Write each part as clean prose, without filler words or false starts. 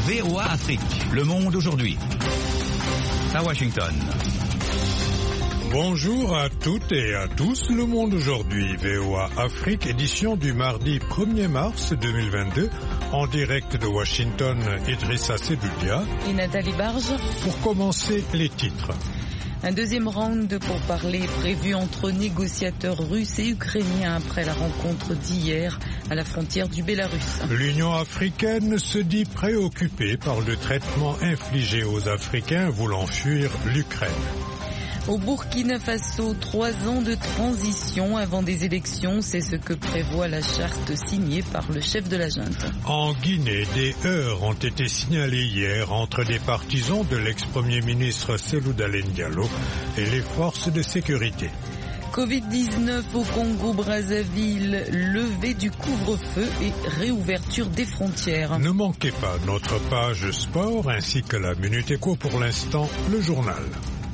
VOA Afrique, le monde aujourd'hui. À Washington. Bonjour à toutes et à tous, le monde aujourd'hui, VOA Afrique, édition du mardi 1er mars 2022, en direct de Washington, Idrissa Sedoudia et Nathalie Barge. Pour commencer, les titres. Un deuxième round pour parler prévu entre négociateurs russes et ukrainiens après la rencontre d'hier à la frontière du Bélarus. L'Union africaine se dit préoccupée par le traitement infligé aux Africains voulant fuir l'Ukraine. Au Burkina Faso, 3 ans de transition avant des élections, c'est ce que prévoit la charte signée par le chef de la junte. En Guinée, des heurts ont été signalés hier entre des partisans de l'ex-premier ministre Cellou Dalein Diallo et les forces de sécurité. Covid-19 au Congo-Brazzaville, levée du couvre-feu et réouverture des frontières. Ne manquez pas notre page sport ainsi que la Minute Éco. Pour l'instant, le journal.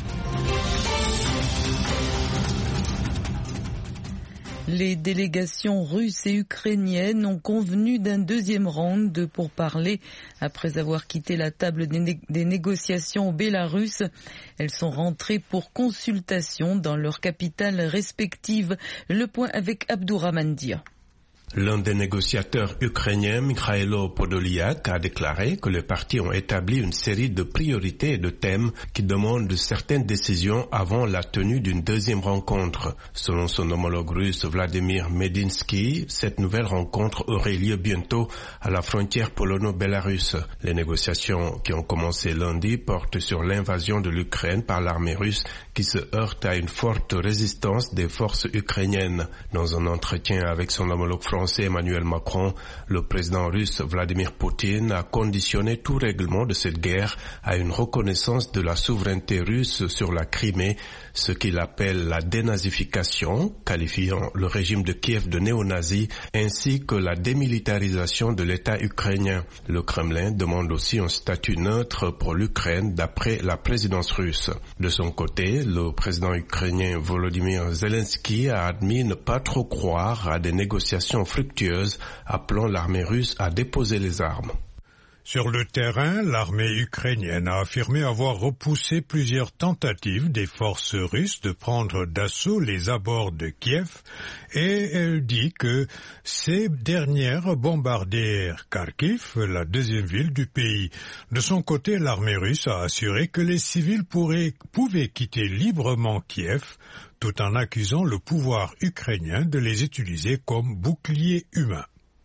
Les délégations russes et ukrainiennes ont convenu d'un deuxième round de pourparlers après avoir quitté la table des négociations au Bélarus. Elles sont rentrées pour consultation dans leurs capitales respectives. Le point avec Abdourahmane Dia. L'un des négociateurs ukrainiens, Mikhailo Podolyak, a déclaré que les partis ont établi une série de priorités et de thèmes qui demandent certaines décisions avant la tenue d'une deuxième rencontre. Selon son homologue russe Vladimir Medinsky, cette nouvelle rencontre aurait lieu bientôt à la frontière polono-bélarusse. Les négociations qui ont commencé lundi portent sur l'invasion de l'Ukraine par l'armée russe qui se heurte à une forte résistance des forces ukrainiennes. Dans un entretien avec son homologue français Emmanuel Macron, le président russe Vladimir Poutine a conditionné tout règlement de cette guerre à une reconnaissance de la souveraineté russe sur la Crimée, ce qu'il appelle la dénazification, qualifiant le régime de Kiev de néo-nazi, ainsi que la démilitarisation de l'État ukrainien. Le Kremlin demande aussi un statut neutre pour l'Ukraine d'après la présidence russe. De son côté, le président ukrainien Volodymyr Zelensky a admis ne pas trop croire à des négociations fructueuses, appelant l'armée russe à déposer les armes. Sur le terrain, l'armée ukrainienne a affirmé avoir repoussé plusieurs tentatives des forces russes de prendre d'assaut les abords de Kiev et elle dit que ces dernières bombardèrent Kharkiv, la deuxième ville du pays. De son côté, l'armée russe a assuré que les civils pouvaient quitter librement Kiev, tout en accusant le pouvoir ukrainien de les utiliser comme boucliers humains.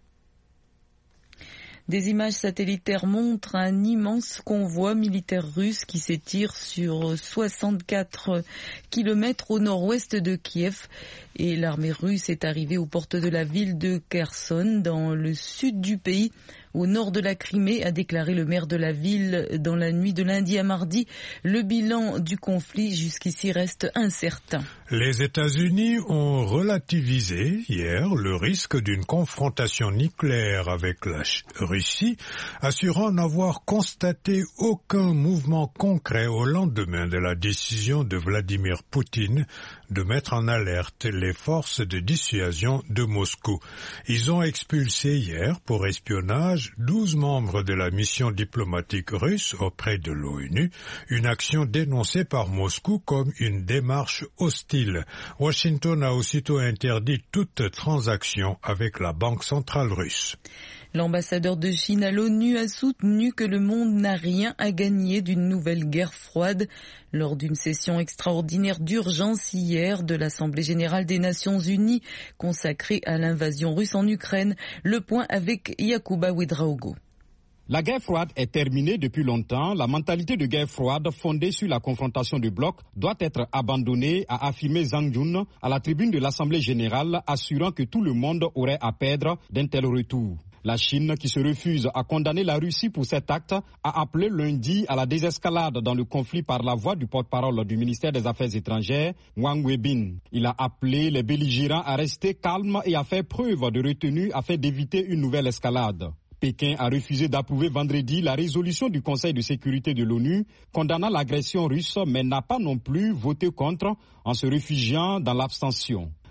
Des images satellitaires montrent un immense convoi militaire russe qui s'étire sur 64 kilomètres au nord-ouest de Kiev. Et l'armée russe est arrivée aux portes de la ville de Kherson, dans le sud du pays, au nord de la Crimée, a déclaré le maire de la ville dans la nuit de lundi à mardi. Le bilan du conflit jusqu'ici reste incertain. Les États-Unis ont relativisé hier le risque d'une confrontation nucléaire avec la Russie, assurant n'avoir constaté aucun mouvement concret au lendemain de la décision de Vladimir Poutine de mettre en alerte les forces de dissuasion de Moscou. Ils ont expulsé hier pour espionnage 12 membres de la mission diplomatique russe auprès de l'ONU, une action dénoncée par Moscou comme une démarche hostile. Washington a aussitôt interdit toute transaction avec la Banque centrale russe. L'ambassadeur de Chine à l'ONU a soutenu que le monde n'a rien à gagner d'une nouvelle guerre froide lors d'une session extraordinaire d'urgence hier de l'Assemblée générale des Nations unies consacrée à l'invasion russe en Ukraine. Le point avec Yacouba Ouedraogo. La guerre froide est terminée depuis longtemps. La mentalité de guerre froide fondée sur la confrontation de blocs doit être abandonnée, a affirmé Zhang Jun à la tribune de l'Assemblée générale, assurant que tout le monde aurait à perdre d'un tel retour. La Chine, qui se refuse à condamner la Russie pour cet acte, a appelé lundi à la désescalade dans le conflit par la voix du porte-parole du ministère des Affaires étrangères, Wang Weibin. Il a appelé les belligérants à rester calmes et à faire preuve de retenue afin d'éviter une nouvelle escalade. Pékin a refusé d'approuver vendredi la résolution du Conseil de sécurité de l'ONU condamnant l'agression russe, mais n'a pas non plus voté contre en se réfugiant dans l'abstention.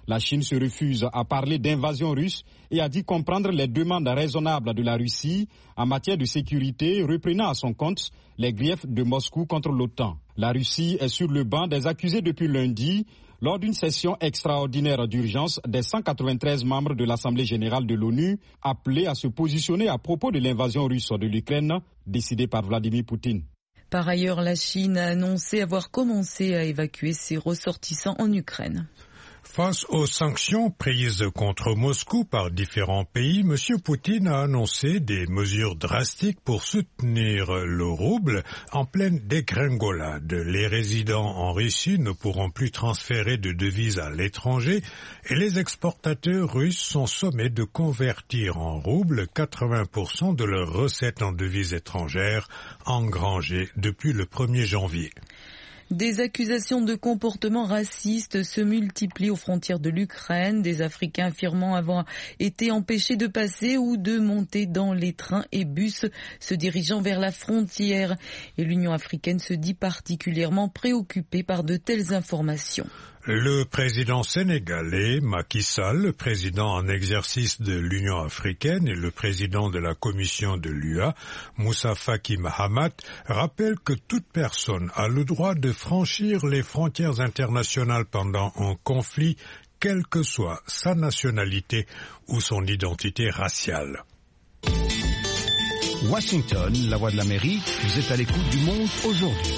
La Chine se refuse à parler d'invasion russe et a dit comprendre les demandes raisonnables de la Russie en matière de sécurité, reprenant à son compte les griefs de Moscou contre l'OTAN. La Russie est sur le banc des accusés depuis lundi lors d'une session extraordinaire d'urgence des 193 membres de l'Assemblée générale de l'ONU appelés à se positionner à propos de l'invasion russe de l'Ukraine décidée par Vladimir Poutine. Par ailleurs, la Chine a annoncé avoir commencé à évacuer ses ressortissants en Ukraine. Face aux sanctions prises contre Moscou par différents pays, M. Poutine a annoncé des mesures drastiques pour soutenir le rouble en pleine dégringolade. Les résidents en Russie ne pourront plus transférer de devises à l'étranger et les exportateurs russes sont sommés de convertir en rouble 80% de leurs recettes en devises étrangères engrangées depuis le 1er janvier. Des accusations de comportement raciste se multiplient aux frontières de l'Ukraine, des Africains affirmant avoir été empêchés de passer ou de monter dans les trains et bus se dirigeant vers la frontière. Et l'Union africaine se dit particulièrement préoccupée par de telles informations. Le président sénégalais Macky Sall, le président en exercice de l'Union africaine et le président de la commission de l'UA, Moussa Faki Mahamat, rappellent que toute personne a le droit de franchir les frontières internationales pendant un conflit, quelle que soit sa nationalité ou son identité raciale. Washington, la voix de l'Amérique, vous êtes à l'écoute du Monde aujourd'hui.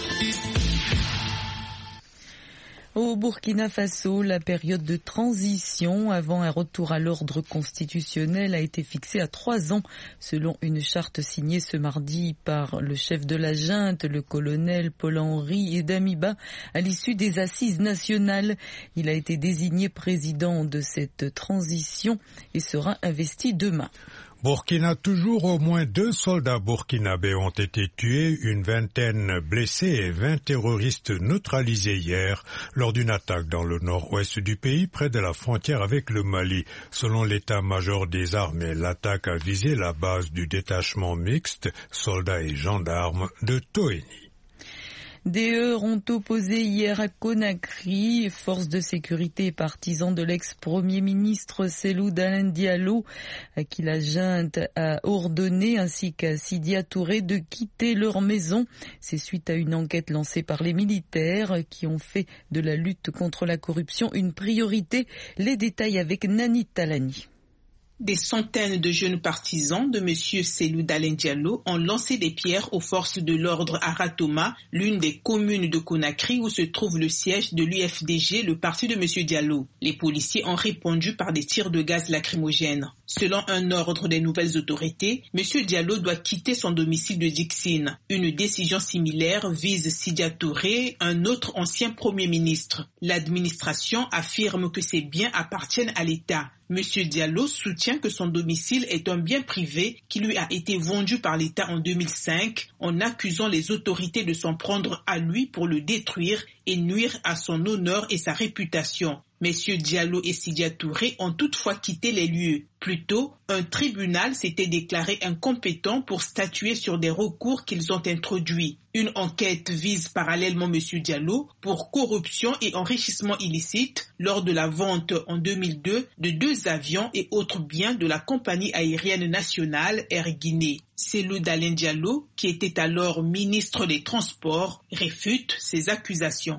Au Burkina Faso, la période de transition avant un retour à l'ordre constitutionnel a été fixée à 3 ans, selon une charte signée ce mardi par le chef de la junte, le colonel Paul-Henri Damiba, à l'issue des assises nationales. Il a été désigné président de cette transition et sera investi demain. Burkina, toujours au moins 2 soldats burkinabés ont été tués, une vingtaine blessés et 20 terroristes neutralisés hier lors d'une attaque dans le nord-ouest du pays près de la frontière avec le Mali. Selon l'état-major des armées, l'attaque a visé la base du détachement mixte soldats et gendarmes de Tohéni. Des heurts ont opposé hier à Conakry, forces de sécurité et partisans de l'ex-premier ministre Cellou Dalein Diallo, à qui la junte a ordonné, ainsi qu'à Sidia Touré, de quitter leur maison. C'est suite à une enquête lancée par les militaires qui ont fait de la lutte contre la corruption une priorité. Les détails avec Nani Talani. Des centaines de jeunes partisans de M. Cellou Dalein Diallo ont lancé des pierres aux forces de l'ordre à Ratoma, l'une des communes de Conakry où se trouve le siège de l'UFDG, le parti de M. Diallo. Les policiers ont répondu par des tirs de gaz lacrymogènes. Selon un ordre des nouvelles autorités, M. Diallo doit quitter son domicile de Dixine. Une décision similaire vise Sidia Touré, un autre ancien Premier ministre. L'administration affirme que ces biens appartiennent à l'État. M. Diallo soutient que son domicile est un bien privé qui lui a été vendu par l'État en 2005 en accusant les autorités de s'en prendre à lui pour le détruire et nuire à son honneur et sa réputation. Messieurs Diallo et Sidia Touré ont toutefois quitté les lieux. Plus tôt, un tribunal s'était déclaré incompétent pour statuer sur des recours qu'ils ont introduits. Une enquête vise parallèlement M. Diallo pour corruption et enrichissement illicite lors de la vente en 2002 de 2 avions et autres biens de la compagnie aérienne nationale Air Guinée. Cellou Dalein Diallo, qui était alors ministre des Transports, réfute ces accusations.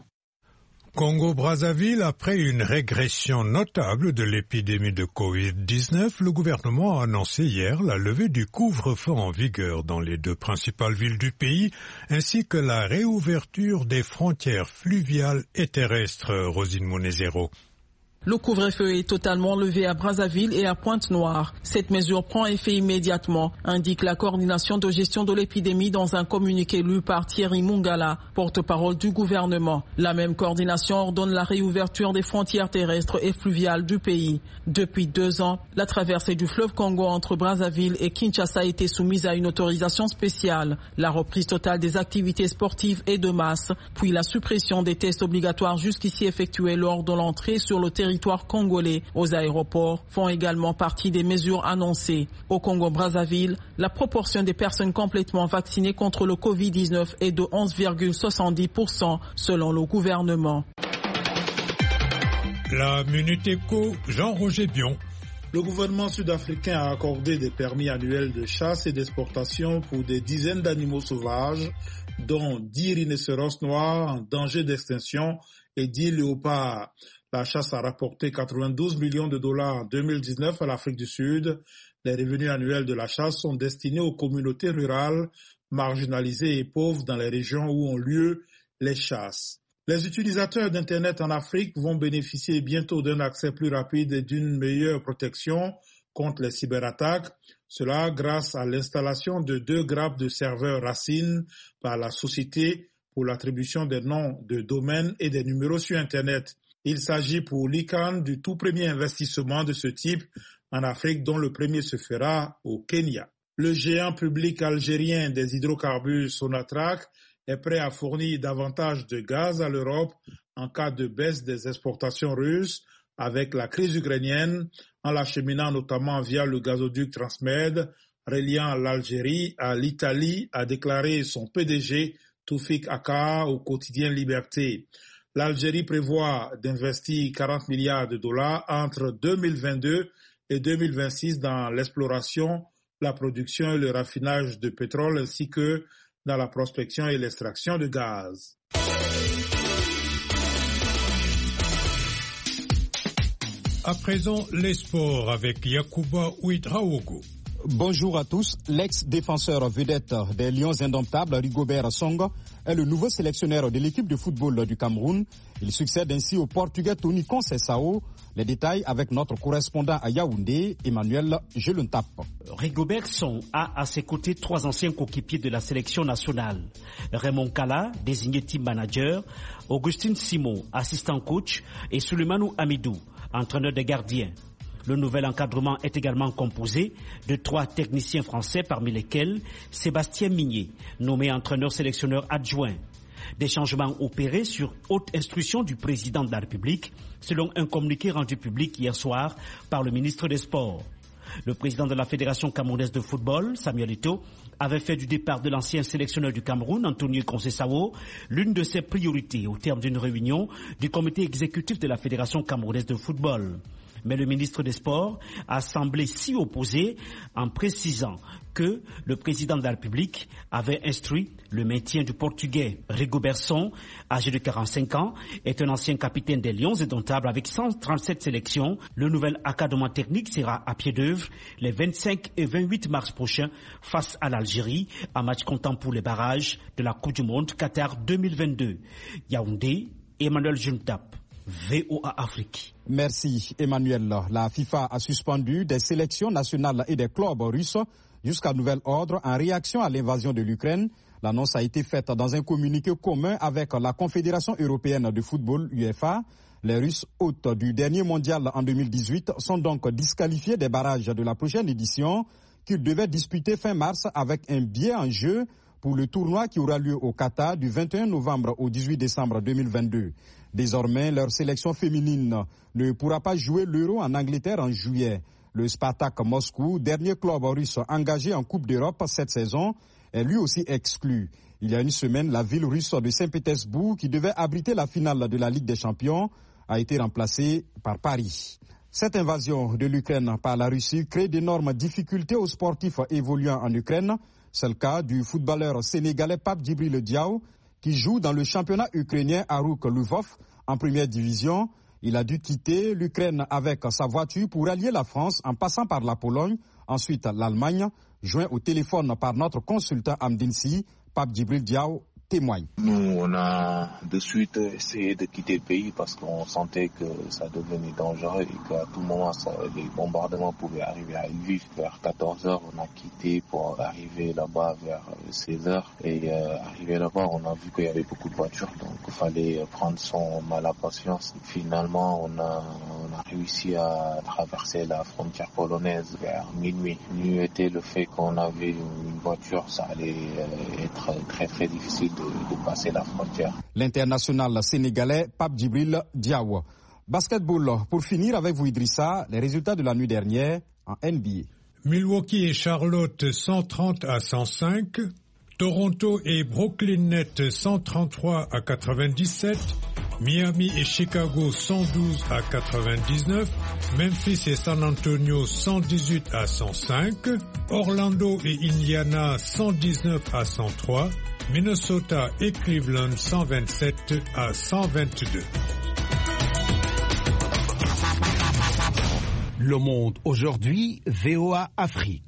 Congo-Brazzaville, après une régression notable de l'épidémie de Covid-19, le gouvernement a annoncé hier la levée du couvre-feu en vigueur dans les 2 principales villes du pays, ainsi que la réouverture des frontières fluviales et terrestres. Rosine Monezero. Le couvre-feu est totalement levé à Brazzaville et à Pointe-Noire. Cette mesure prend effet immédiatement, indique la coordination de gestion de l'épidémie dans un communiqué lu par Thierry Mungala, porte-parole du gouvernement. La même coordination ordonne la réouverture des frontières terrestres et fluviales du pays. Depuis 2 ans, la traversée du fleuve Congo entre Brazzaville et Kinshasa a été soumise à une autorisation spéciale. La reprise totale des activités sportives et de masse, puis la suppression des tests obligatoires jusqu'ici effectués lors de l'entrée sur le territoire congolais aux aéroports font également partie des mesures annoncées. Au Congo-Brazzaville, la proportion des personnes complètement vaccinées contre le Covid-19 est de 11,70% selon le gouvernement. La Minute Éco, Jean-Roger Bion. Le gouvernement sud-africain a accordé des permis annuels de chasse et d'exportation pour des dizaines d'animaux sauvages, dont 10 rhinocéros noirs en danger d'extinction et 10 léopards. La chasse a rapporté 92 millions de dollars en 2019 à l'Afrique du Sud. Les revenus annuels de la chasse sont destinés aux communautés rurales, marginalisées et pauvres dans les régions où ont lieu les chasses. Les utilisateurs d'Internet en Afrique vont bénéficier bientôt d'un accès plus rapide et d'une meilleure protection contre les cyberattaques. Cela grâce à l'installation de 2 grappes de serveurs Racine par la Société pour l'attribution des noms de domaines et des numéros sur Internet. Il s'agit pour l'ICANN du tout premier investissement de ce type en Afrique, dont le premier se fera au Kenya. Le géant public algérien des hydrocarbures Sonatrach est prêt à fournir davantage de gaz à l'Europe en cas de baisse des exportations russes avec la crise ukrainienne, en l'acheminant notamment via le gazoduc Transmed, reliant l'Algérie à l'Italie, a déclaré son PDG Toufik Akka au quotidien Liberté. L'Algérie prévoit d'investir 40 milliards de dollars entre 2022 et 2026 dans l'exploration, la production et le raffinage de pétrole ainsi que dans la prospection et l'extraction de gaz. À présent, les sports avec Yacouba Ouidraogo. Bonjour à tous. L'ex-défenseur vedette des Lions indomptables, Rigobert Song, est le nouveau sélectionneur de l'équipe de football du Cameroun. Il succède ainsi au Portugais Tony Conceição. Les détails avec notre correspondant à Yaoundé, Emmanuel Jeluntap. Rigobert Song a à ses côtés 3 anciens coéquipiers de la sélection nationale. Raymond Kala, désigné team manager, Augustine Simon, assistant coach, et Souleimanou Amidou, entraîneur des gardiens. Le nouvel encadrement est également composé de 3 techniciens français, parmi lesquels Sébastien Migné, nommé entraîneur-sélectionneur adjoint. Des changements opérés sur haute instruction du président de la République, selon un communiqué rendu public hier soir par le ministre des Sports. Le président de la Fédération camerounaise de football, Samuel Eto'o, avait fait du départ de l'ancien sélectionneur du Cameroun, Antonio Conceição, l'une de ses priorités au terme d'une réunion du comité exécutif de la Fédération camerounaise de football. Mais le ministre des Sports a semblé s'y opposer en précisant que le président de la République avait instruit le maintien du Portugais. Rigobert Song, âgé de 45 ans, est un ancien capitaine des Lions indomptables avec 137 sélections. Le nouvel académie technique sera à pied d'œuvre les 25 et 28 mars prochains face à l'Algérie, un match comptant pour les barrages de la Coupe du Monde Qatar 2022. Yaoundé, Emmanuel Juntap. VOA Afrique. Merci Emmanuel. La FIFA a suspendu des sélections nationales et des clubs russes jusqu'à nouvel ordre en réaction à l'invasion de l'Ukraine. L'annonce a été faite dans un communiqué commun avec la Confédération européenne de football UEFA. Les Russes, hôtes du dernier mondial en 2018, sont donc disqualifiés des barrages de la prochaine édition qu'ils devaient disputer fin mars avec un billet en jeu pour le tournoi qui aura lieu au Qatar du 21 novembre au 18 décembre 2022. Désormais, leur sélection féminine ne pourra pas jouer l'Euro en Angleterre en juillet. Le Spartak Moscou, dernier club russe engagé en Coupe d'Europe cette saison, est lui aussi exclu. Il y a une semaine, la ville russe de Saint-Pétersbourg, qui devait abriter la finale de la Ligue des Champions, a été remplacée par Paris. Cette invasion de l'Ukraine par la Russie crée d'énormes difficultés aux sportifs évoluant en Ukraine. C'est le cas du footballeur sénégalais Pape Djibril Diaw, qui joue dans le championnat ukrainien Harouk Lvov en première division. Il a dû quitter l'Ukraine avec sa voiture pour allier la France en passant par la Pologne, ensuite l'Allemagne. Joint au téléphone par notre consultant Amdinsi, Pape Djibril Diaw témoigne. Nous, on a de suite essayé de quitter le pays parce qu'on sentait que ça devenait dangereux et qu'à tout moment, les bombardements pouvaient arriver à Lviv. Vers 14h, on a quitté pour arriver là-bas vers 16h. Et arrivé là-bas, on a vu qu'il y avait beaucoup de voitures, donc il fallait prendre son mal à patience. Finalement, on a réussi à traverser la frontière polonaise vers minuit. Mieux était le fait qu'on avait une voiture, ça allait être très très difficile de passer la frontière. L'international sénégalais Pape Djibril Diaw. Basketball, pour finir avec vous Idrissa, les résultats de la nuit dernière en NBA. Milwaukee et Charlotte 130-105, Toronto et Brooklyn Nets 133-97, Miami et Chicago 112 à 99, Memphis et San Antonio 118 à 105, Orlando et Indiana 119 à 103, Minnesota et Cleveland 127 à 122. Le Monde aujourd'hui, VOA Afrique.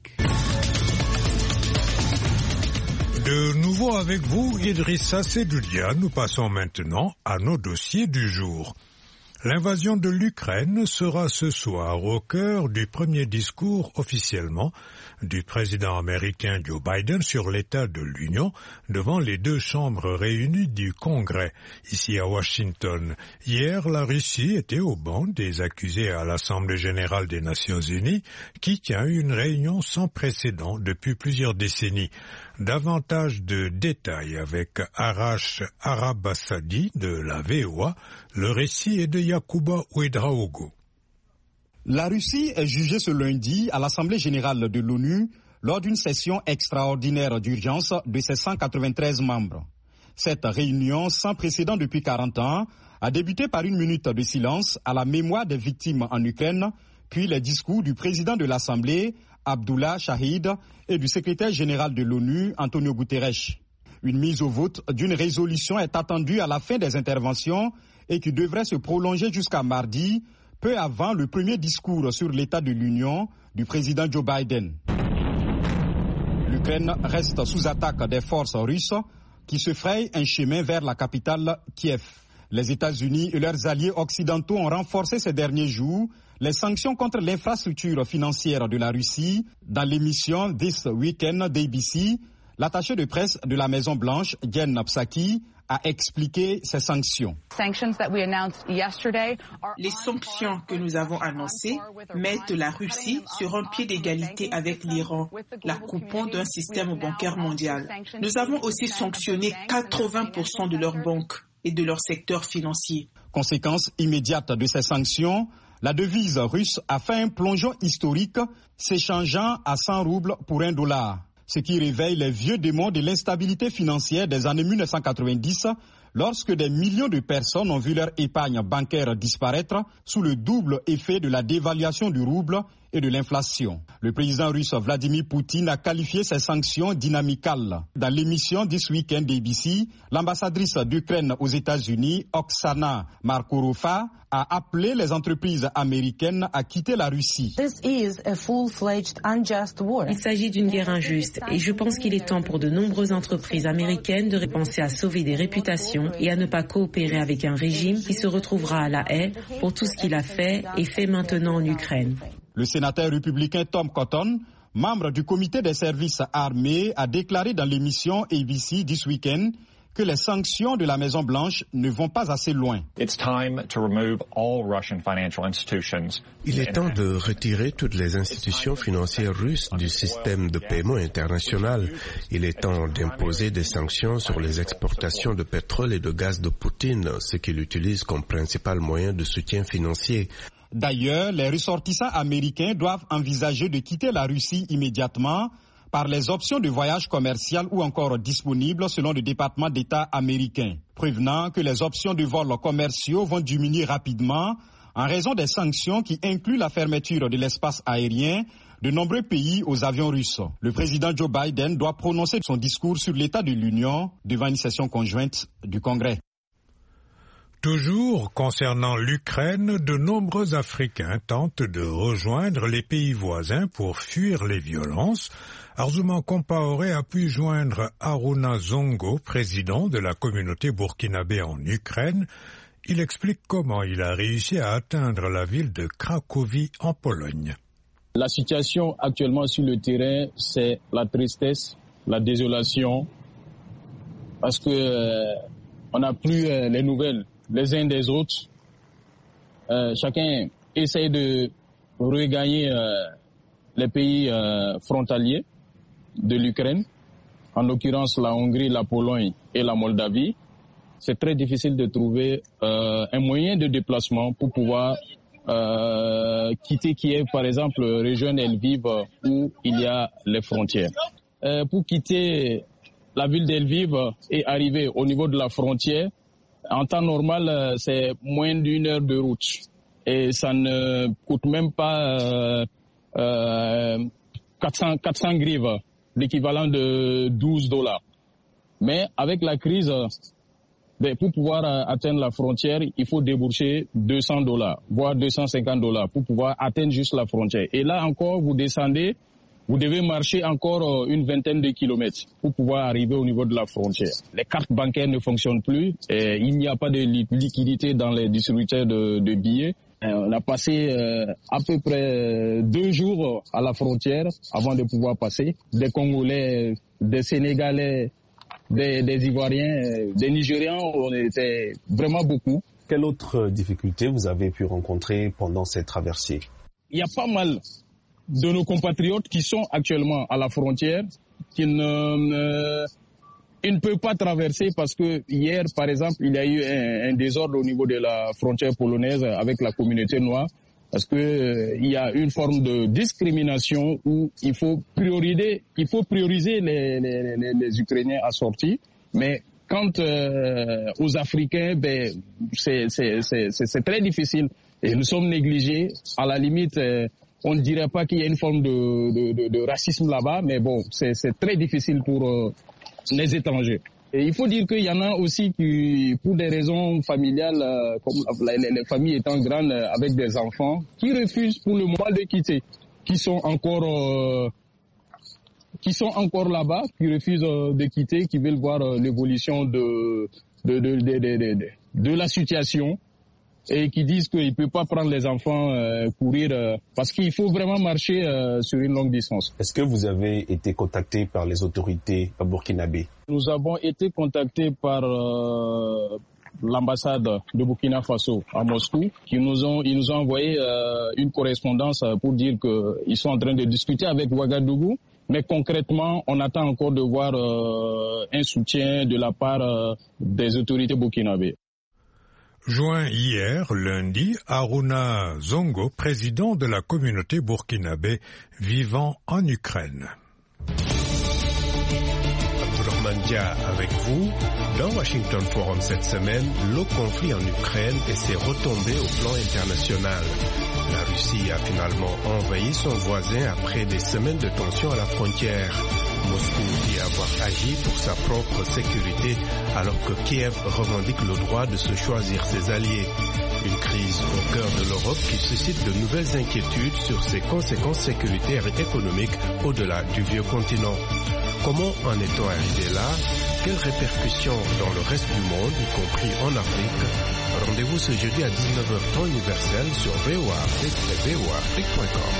De nouveau avec vous, Idrissa Sedoudia, nous passons maintenant à nos dossiers du jour. L'invasion de l'Ukraine sera ce soir au cœur du premier discours officiellement du président américain Joe Biden sur l'état de l'Union devant les deux chambres réunies du Congrès, ici à Washington. Hier, la Russie était au banc des accusés à l'Assemblée générale des Nations unies qui tient une réunion sans précédent depuis plusieurs décennies. Davantage de détails avec Arash Arabasadi de la VOA, le récit est de Yacouba Ouedraogo. La Russie est jugée ce lundi à l'Assemblée générale de l'ONU lors d'une session extraordinaire d'urgence de ses 193 membres. Cette réunion sans précédent depuis 40 ans a débuté par une minute de silence à la mémoire des victimes en Ukraine, puis les discours du président de l'Assemblée, Abdullah Shahid, et du secrétaire général de l'ONU, Antonio Guterres. Une mise au vote d'une résolution est attendue à la fin des interventions et qui devrait se prolonger jusqu'à mardi, peu avant le premier discours sur l'état de l'Union du président Joe Biden. L'Ukraine reste sous attaque des forces russes qui se frayent un chemin vers la capitale Kiev. Les États-Unis et leurs alliés occidentaux ont renforcé ces derniers jours les sanctions contre l'infrastructure financière de la Russie. Dans l'émission This Weekend d'ABC, l'attaché de presse de la Maison-Blanche, Jen Psaki, a expliqué ces sanctions. Les sanctions que nous avons annoncées mettent la Russie sur un pied d'égalité avec l'Iran, la coupant d'un système bancaire mondial. Nous avons aussi sanctionné 80% de leurs banques et de leur secteur financier. Conséquence immédiate de ces sanctions, la devise russe a fait un plongeon historique, s'échangeant à 100 roubles pour $1. Ce qui réveille les vieux démons de l'instabilité financière des années 1990, lorsque des millions de personnes ont vu leur épargne bancaire disparaître sous le double effet de la dévaluation du rouble et de l'inflation. Le président russe Vladimir Poutine a qualifié ces sanctions dynamicales. Dans l'émission This Weekend d'ABC, l'ambassadrice d'Ukraine aux États-Unis, Oksana Markorova, a appelé les entreprises américaines à quitter la Russie. Il s'agit d'une guerre injuste et je pense qu'il est temps pour de nombreuses entreprises américaines de penser à sauver des réputations et à ne pas coopérer avec un régime qui se retrouvera à la haie pour tout ce qu'il a fait et fait maintenant en Ukraine. Le sénateur républicain Tom Cotton, membre du comité des services armés, a déclaré dans l'émission ABC This Weekend que les sanctions de la Maison-Blanche ne vont pas assez loin. Il est temps de retirer toutes les institutions financières russes du système de paiement international. Il est temps d'imposer des sanctions sur les exportations de pétrole et de gaz de Poutine, ce qu'il utilise comme principal moyen de soutien financier. D'ailleurs, les ressortissants américains doivent envisager de quitter la Russie immédiatement par les options de voyage commercial ou encore disponibles selon le département d'État américain, prévenant que les options de vols commerciaux vont diminuer rapidement en raison des sanctions qui incluent la fermeture de l'espace aérien de nombreux pays aux avions russes. Le président Joe Biden doit prononcer son discours sur l'état de l'Union devant une session conjointe du Congrès. Toujours concernant l'Ukraine, de nombreux Africains tentent de rejoindre les pays voisins pour fuir les violences. Arzuman Compaoré a pu joindre Aruna Zongo, président de la communauté burkinabé en Ukraine. Il explique comment il a réussi à atteindre la ville de Cracovie en Pologne. La situation actuellement sur le terrain, c'est la tristesse, la désolation, parce que on n'a plus les nouvelles les uns des autres. Chacun essaie de regagner les pays frontaliers de l'Ukraine, en l'occurrence la Hongrie, la Pologne et la Moldavie. C'est très difficile de trouver un moyen de déplacement pour pouvoir quitter Kiev, par exemple, rejoindre Lviv où il y a les frontières. Pour quitter la ville d'Lviv et arriver au niveau de la frontière, En temps normal, c'est moins d'1 heure de route. Et ça ne coûte même pas 400 grives, l'équivalent de $12. Mais avec la crise, pour pouvoir atteindre la frontière, il faut débourser $200, voire $250 pour pouvoir atteindre juste la frontière. Et là encore, vous descendez, vous devez marcher encore une vingtaine de kilomètres pour pouvoir arriver au niveau de la frontière. Les cartes bancaires ne fonctionnent plus, et il n'y a pas de liquidité dans les distributeurs de billets. On a passé à peu près 2 jours à la frontière avant de pouvoir passer. Des Congolais, des Sénégalais, des Ivoiriens, des Nigérians, on était vraiment beaucoup. Quelle autre difficulté vous avez pu rencontrer pendant cette traversée? Il y a pas mal de nos compatriotes qui sont actuellement à la frontière, qui ils ne peuvent pas traverser parce que hier, par exemple, il y a eu un désordre au niveau de la frontière polonaise avec la communauté noire, parce que il y a une forme de discrimination où il faut prioriser les Ukrainiens assortis, mais quant aux Africains, c'est très difficile et nous sommes négligés. À la limite, on ne dirait pas qu'il y a une forme de racisme là-bas, mais bon, c'est très difficile pour les étrangers. Et il faut dire qu'il y en a aussi qui, pour des raisons familiales, comme les familles étant grandes avec des enfants, qui refusent pour le moment de quitter, qui sont encore là-bas, qui refusent de quitter, qui veulent voir l'évolution de la situation et qui disent qu'ils ne peuvent pas prendre les enfants courir parce qu'il faut vraiment marcher sur une longue distance. Est-ce que vous avez été contacté par les autorités burkinabées? Nous avons été contactés par l'ambassade de Burkina Faso à Moscou, ils nous ont envoyé une correspondance pour dire qu'ils sont en train de discuter avec Ouagadougou. Mais concrètement, on attend encore de voir un soutien de la part des autorités burkinabées. Joint hier, lundi, Haruna Zongo, président de la communauté burkinabé vivant en Ukraine. Abdourahmane avec vous. Dans Washington Forum cette semaine, le conflit en Ukraine et ses retombées au plan international. La Russie a finalement envahi son voisin après des semaines de tension à la frontière. Moscou dit avoir agi pour sa propre sécurité alors que Kiev revendique le droit de se choisir ses alliés. Une crise au cœur de l'Europe qui suscite de nouvelles inquiétudes sur ses conséquences sécuritaires et économiques au-delà du vieux continent. Comment en est-on arrivé là? Quelles répercussions dans le reste du monde, y compris en Afrique? Rendez-vous ce jeudi à 19h temps universel sur VOA Afrique et voaafrique.com.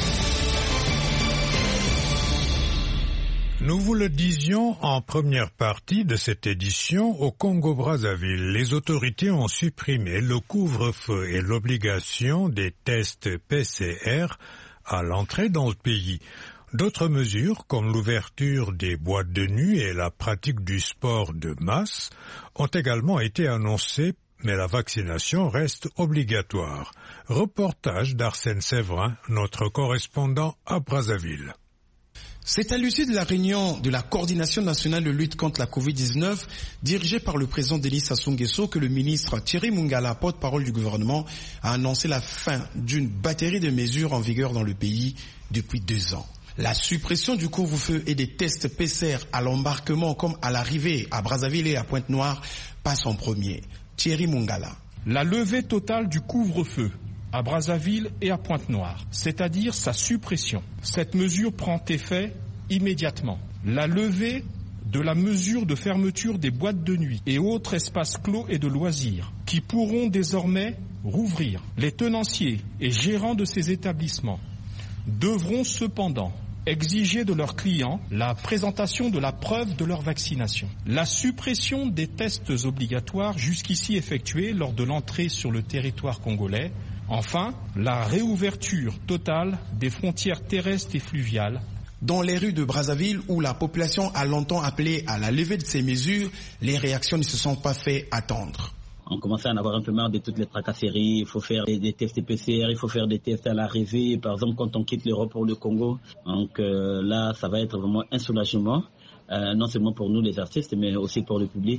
Nous vous le disions en première partie de cette édition, au Congo-Brazzaville, les autorités ont supprimé le couvre-feu et l'obligation des tests PCR à l'entrée dans le pays. D'autres mesures, comme l'ouverture des boîtes de nuit et la pratique du sport de masse, ont également été annoncées, mais la vaccination reste obligatoire. Reportage d'Arsène Séverin, notre correspondant à Brazzaville. C'est à l'issue de la réunion de la coordination nationale de lutte contre la Covid-19, dirigée par le président Denis Sassou Nguesso, que le ministre Thierry Mungala, porte-parole du gouvernement, a annoncé la fin d'une batterie de mesures en vigueur dans le pays depuis 2 ans. La suppression du couvre-feu et des tests PCR à l'embarquement comme à l'arrivée à Brazzaville et à Pointe-Noire passe en premier. Thierry Mungala. La levée totale du couvre-feu à Brazzaville et à Pointe-Noire, c'est-à-dire sa suppression. Cette mesure prend effet immédiatement. La levée de la mesure de fermeture des boîtes de nuit et autres espaces clos et de loisirs qui pourront désormais rouvrir. Les tenanciers et gérants de ces établissements devront cependant exiger de leurs clients la présentation de la preuve de leur vaccination. La suppression des tests obligatoires jusqu'ici effectués lors de l'entrée sur le territoire congolais. Enfin, la réouverture totale des frontières terrestres et fluviales. Dans les rues de Brazzaville, où la population a longtemps appelé à la levée de ces mesures, les réactions ne se sont pas fait attendre. On commençait à en avoir un peu marre de toutes les tracasseries. Il faut faire des tests PCR, il faut faire des tests à l'arrivée. Par exemple, quand on quitte l'Europe pour le Congo. Donc là, ça va être vraiment un soulagement. Non seulement pour nous les artistes, mais aussi pour le public.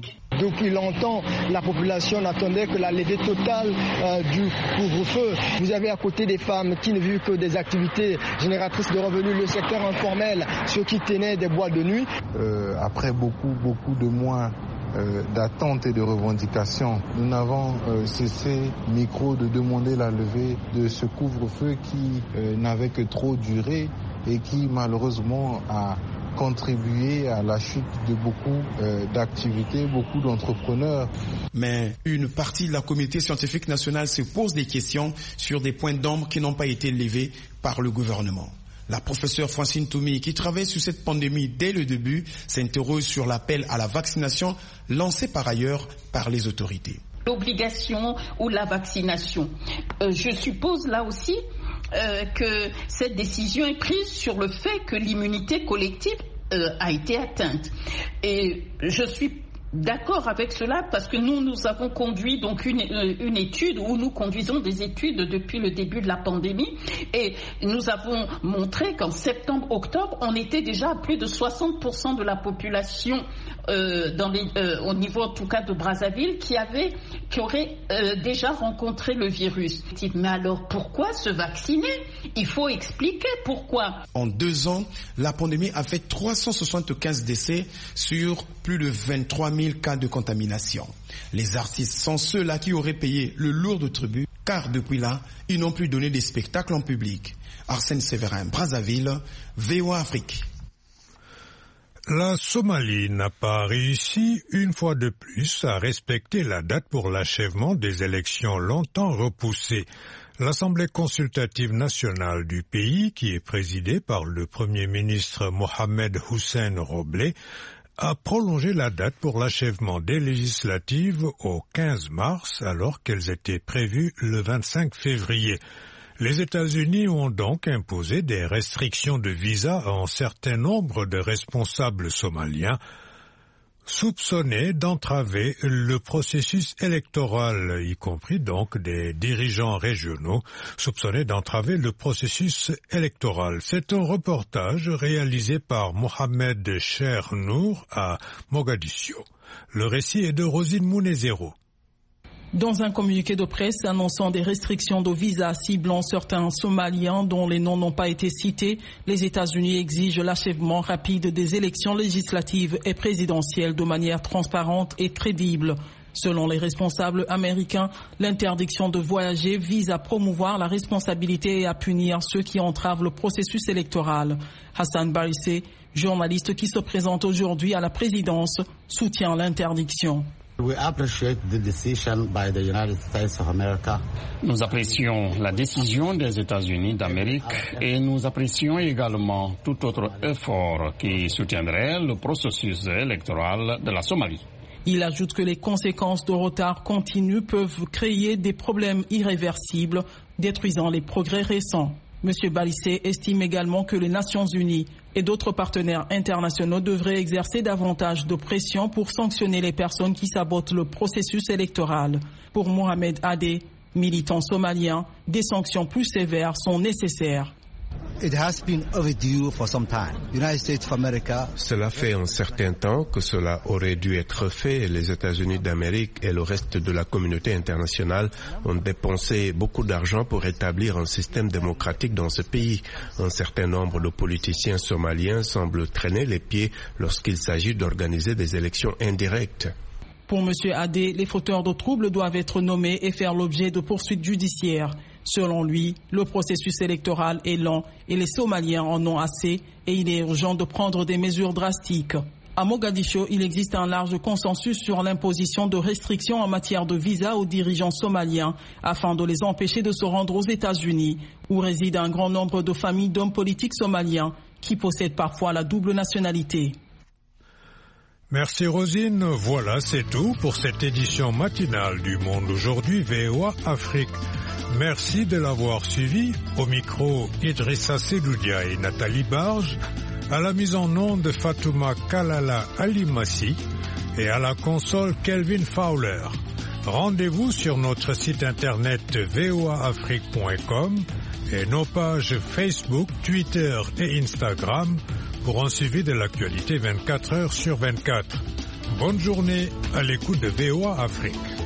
Depuis longtemps, la population n'attendait que la levée totale du couvre-feu. Vous avez à côté des femmes qui ne vivent que des activités génératrices de revenus, le secteur informel, ceux qui tenaient des boîtes de nuit. Après beaucoup de mois d'attente et de revendications, nous n'avons cessé, micro, de demander la levée de ce couvre-feu qui n'avait que trop duré et qui malheureusement a contribué à la chute de beaucoup d'activités, beaucoup d'entrepreneurs. Mais une partie de la communauté scientifique nationale se pose des questions sur des points d'ombre qui n'ont pas été levés par le gouvernement. La professeure Francine Toumi, qui travaille sur cette pandémie dès le début, s'interroge sur l'appel à la vaccination lancé par ailleurs par les autorités. L'obligation ou la vaccination. Je suppose là aussi que cette décision est prise sur le fait que l'immunité collective a été atteinte. Et je suis d'accord avec cela parce que nous avons conduit donc une étude, où nous conduisons des études depuis le début de la pandémie, et nous avons montré qu'en septembre-octobre, on était déjà à plus de 60% de la population au niveau en tout cas de Brazzaville qui aurait déjà rencontré le virus. Mais alors pourquoi se vacciner? Il faut expliquer pourquoi. En 2 ans, la pandémie a fait 375 décès sur plus de 23 000 cas de contamination. Les artistes sont ceux-là qui auraient payé le lourd de tribut, car depuis là, ils n'ont plus donné des spectacles en public. Arsène Séverin, Brazzaville, VOA Afrique. La Somalie n'a pas réussi, une fois de plus, à respecter la date pour l'achèvement des élections longtemps repoussées. L'Assemblée consultative nationale du pays, qui est présidée par le Premier ministre Mohamed Hussein Roble, a prolongé la date pour l'achèvement des législatives au 15 mars, alors qu'elles étaient prévues le 25 février. Les États-Unis ont donc imposé des restrictions de visa à un certain nombre de responsables somaliens, soupçonnés d'entraver le processus électoral, y compris donc des dirigeants régionaux, soupçonnés d'entraver le processus électoral. C'est un reportage réalisé par Mohamed Chernour à Mogadiscio. Le récit est de Rosine Mounezero. Dans un communiqué de presse annonçant des restrictions de visa ciblant certains Somaliens dont les noms n'ont pas été cités, les États-Unis exigent l'achèvement rapide des élections législatives et présidentielles de manière transparente et crédible. Selon les responsables américains, l'interdiction de voyager vise à promouvoir la responsabilité et à punir ceux qui entravent le processus électoral. Hassan Barissé, journaliste qui se présente aujourd'hui à la présidence, soutient l'interdiction. Nous apprécions la décision des États-Unis d'Amérique et nous apprécions également tout autre effort qui soutiendrait le processus électoral de la Somalie. Il ajoute que les conséquences de retard continu peuvent créer des problèmes irréversibles, détruisant les progrès récents. M. Balissé estime également que les Nations Unies et d'autres partenaires internationaux devraient exercer davantage de pression pour sanctionner les personnes qui sabotent le processus électoral. Pour Mohamed Adé, militant somalien, des sanctions plus sévères sont nécessaires. Cela fait un certain temps que cela aurait dû être fait. Les États-Unis d'Amérique et le reste de la communauté internationale ont dépensé beaucoup d'argent pour établir un système démocratique dans ce pays. Un certain nombre de politiciens somaliens semblent traîner les pieds lorsqu'il s'agit d'organiser des élections indirectes. Pour M. Adé, les fauteurs de troubles doivent être nommés et faire l'objet de poursuites judiciaires. Selon lui, le processus électoral est lent et les Somaliens en ont assez et il est urgent de prendre des mesures drastiques. À Mogadiscio, il existe un large consensus sur l'imposition de restrictions en matière de visa aux dirigeants somaliens afin de les empêcher de se rendre aux États-Unis, où réside un grand nombre de familles d'hommes politiques somaliens qui possèdent parfois la double nationalité. Merci Rosine, voilà c'est tout pour cette édition matinale du Monde aujourd'hui VOA Afrique. Merci de l'avoir suivi. Au micro, Idrissa Sedoudia et Nathalie Barge. À la mise en onde, Fatouma Kalala Alimassi. Et à la console, Kelvin Fowler. Rendez-vous sur notre site internet voaafrique.com et nos pages Facebook, Twitter et Instagram pour un suivi de l'actualité 24 heures sur 24. Bonne journée à l'écoute de VOA Afrique.